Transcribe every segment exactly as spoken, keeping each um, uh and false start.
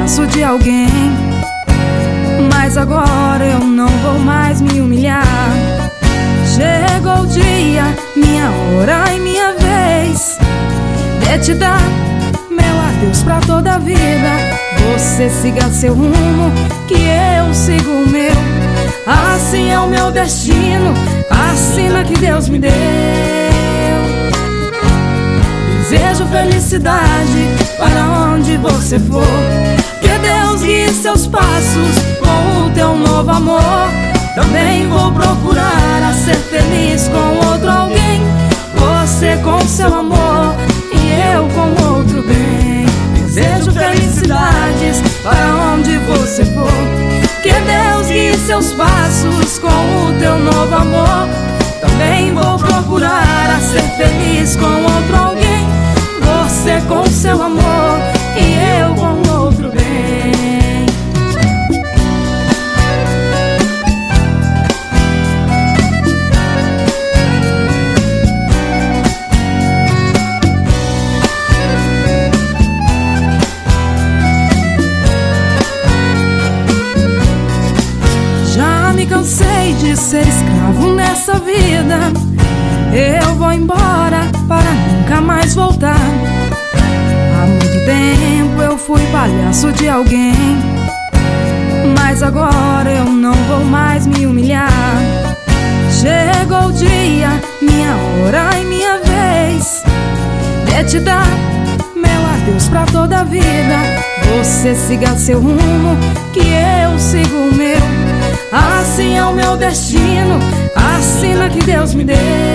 palhaço de alguém, mas agora eu não vou mais me humilhar. Chegou o dia, minha hora e minha vez de te dar meu adeus pra toda a vida. Você siga seu rumo, que eu sigo o meu. Assim é o meu destino, assina que Deus me deu. Desejo felicidade para onde você for, que Deus guie seus passos com o teu novo amor. Também vou procurar a ser feliz com outro alguém, você com seu amor e eu com outro bem. Desejo felicidades para onde você for, que Deus guie seus passos com o teu novo amor. Também vou procurar a ser feliz com outro alguém, você com seu amor e eu com outro bem. Já me cansei de ser escravo nessa vida, eu vou embora para nunca mais voltar. Há muito tempo eu fui palhaço de alguém, mas agora eu não vou mais me humilhar. Chegou o dia, minha hora e minha vez de te dar meu adeus pra toda a vida. Você siga seu rumo, que eu sigo o meu. Assim é o meu destino, assina que Deus me deu.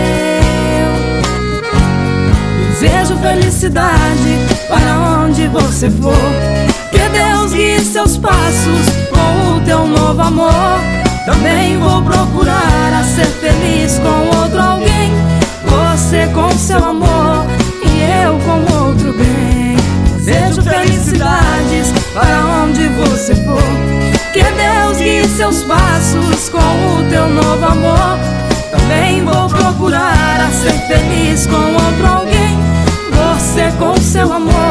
Desejo felicidade para onde você for, que Deus guie seus passos com o teu novo amor. Também vou procurar a ser feliz com outro alguém, você com seu amor e eu com outro bem. Desejo felicidades para onde você for, que Deus guie seus passos com o teu novo amor. Também vou procurar a ser feliz com outro alguém, você com seu amor